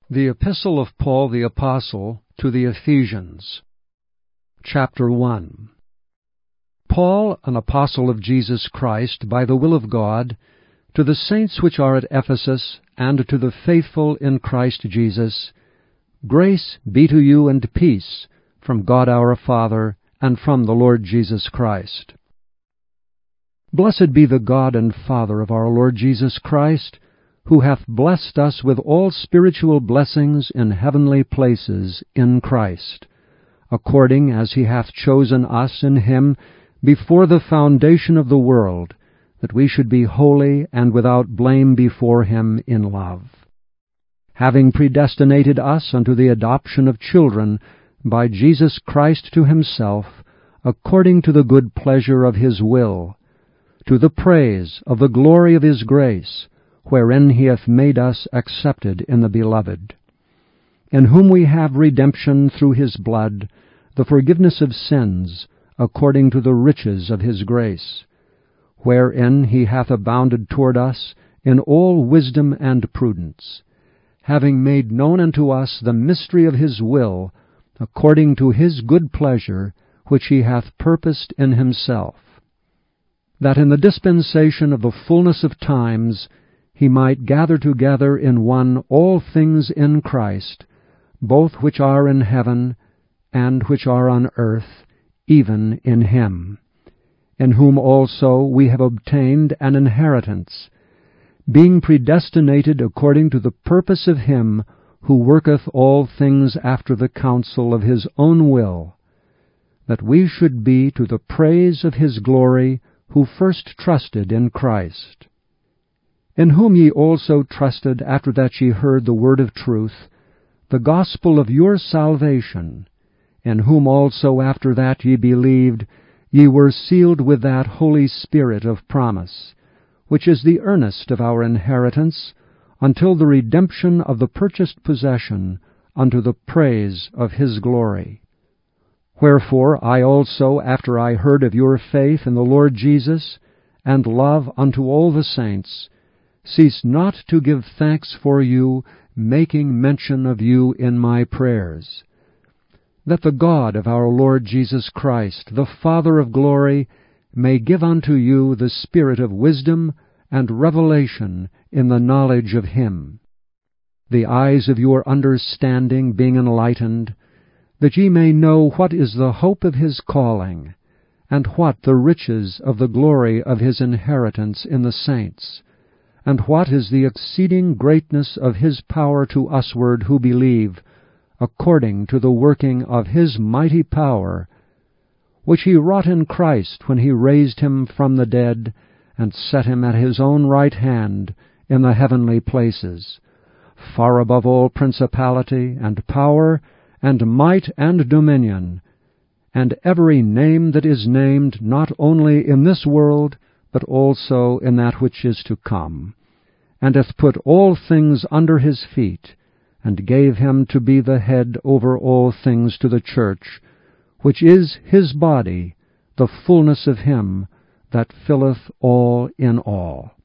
The Epistle of Paul the Apostle to the Ephesians, Chapter 1. Paul, an apostle of Jesus Christ, by the will of God, to the saints which are at Ephesus, and to the faithful in Christ Jesus, grace be to you and peace from God our Father, and from the Lord Jesus Christ. Blessed be the God and Father of our Lord Jesus Christ, who hath blessed us with all spiritual blessings in heavenly places in Christ, according as he hath chosen us in him before the foundation of the world, that we should be holy and without blame before him in love, having predestinated us unto the adoption of children by Jesus Christ to himself, according to the good pleasure of his will, to the praise of the glory of his grace, wherein he hath made us accepted in the Beloved, in whom we have redemption through his blood, the forgiveness of sins, according to the riches of his grace, wherein he hath abounded toward us in all wisdom and prudence, having made known unto us the mystery of his will, according to his good pleasure, which he hath purposed in himself, that in the dispensation of the fullness of times he might gather together in one all things in Christ, both which are in heaven and which are on earth, even in him, in whom also we have obtained an inheritance, being predestinated according to the purpose of him who worketh all things after the counsel of his own will, that we should be to the praise of his glory, who first trusted in Christ, in whom ye also trusted after that ye heard the word of truth, the gospel of your salvation, in whom also after that ye believed, ye were sealed with that Holy Spirit of promise, which is the earnest of our inheritance, until the redemption of the purchased possession, unto the praise of his glory. Wherefore I also, after I heard of your faith in the Lord Jesus, and love unto all the saints, cease not to give thanks for you, making mention of you in my prayers, that the God of our Lord Jesus Christ, the Father of glory, may give unto you the spirit of wisdom and revelation in the knowledge of him, the eyes of your understanding being enlightened, that ye may know what is the hope of his calling, and what the riches of the glory of his inheritance in the saints, and what is the exceeding greatness of his power to usward who believe, according to the working of his mighty power, which he wrought in Christ when he raised him from the dead, and set him at his own right hand in the heavenly places, far above all principality, and power, and might, and dominion, and every name that is named, not only in this world, but also in that which is to come, and hath put all things under his feet, and gave him to be the head over all things to the church, which is his body, the fullness of him that filleth all in all.